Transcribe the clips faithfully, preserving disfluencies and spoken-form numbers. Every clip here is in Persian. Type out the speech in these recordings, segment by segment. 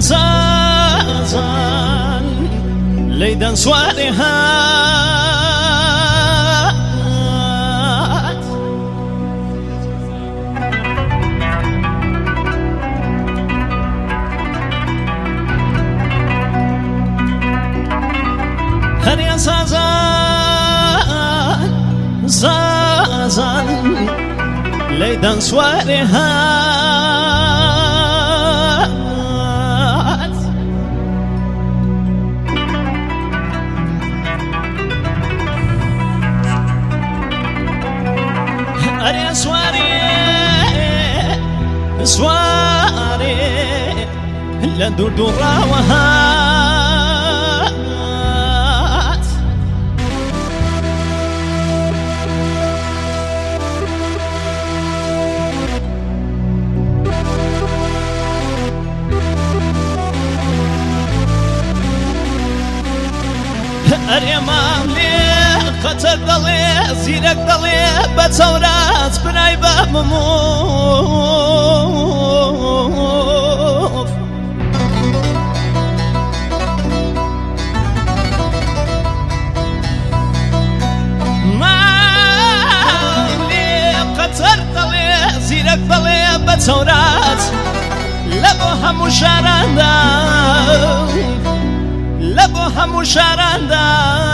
زازان ليدن سوارهات هر يا زازان زازان ليدن سوارهات أري سواري سواري لندور دراوهات أري ماملي قتل ضلي زيرك ضلي بتصورات بناي باب مموف ماملي قتل ضلي زيرك ضلي بتصورات لبوها مشارندا لبوها مشارندا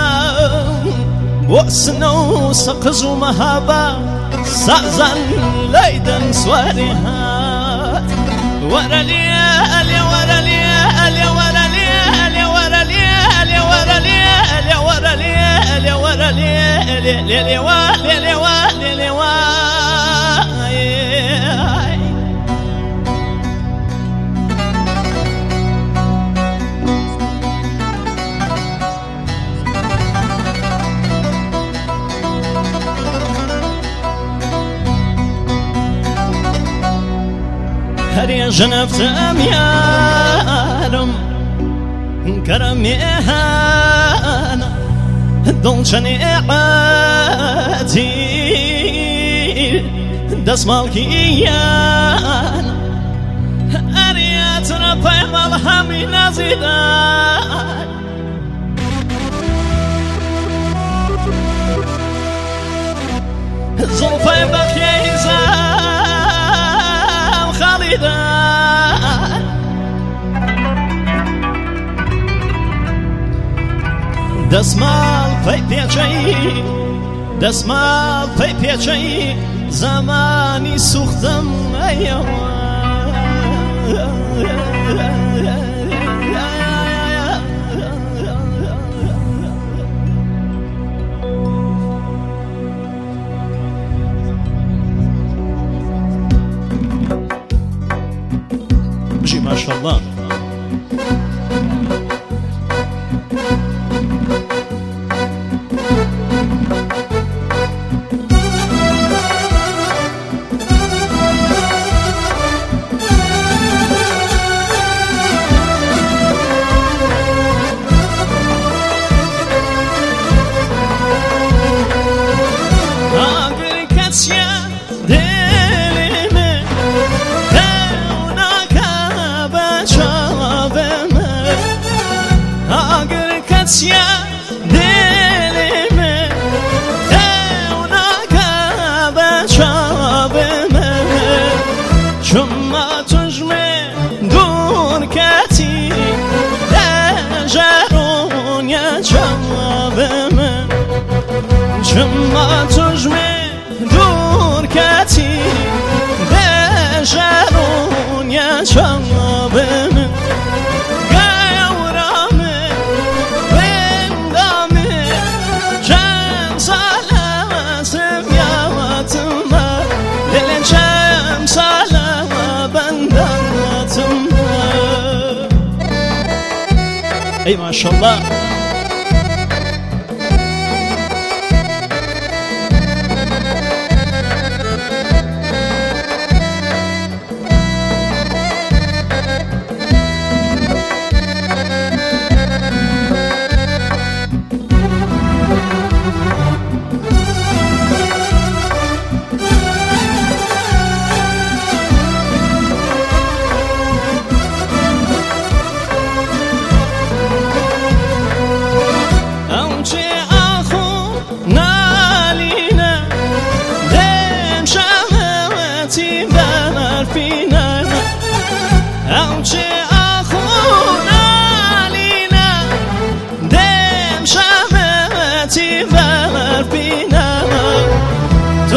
وأسنو سقزو مهابا سازن ليدن سواريهات ورا ليالي ورا ليالي ورا ليالي ورا ليالي ورا ليالي ورا ليالي ورا ليالي ليالي ليالي ليالي هري جنفت أميانم كرمي هانا دونشني عادي دسمال كيانا أريات ربي ملهمي نزيدان زلفي بكي زام خالدان دسمال في بيجي دسمال في بيجي زماني سوختم أيوة بجي ما شاء الله يا دلمه هناك بشابمه شما تجمع دون كتي دجرون يا شابمه شما تجمع دون كتي دجرون يا شابمه أي ما شاء الله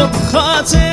تو خاطر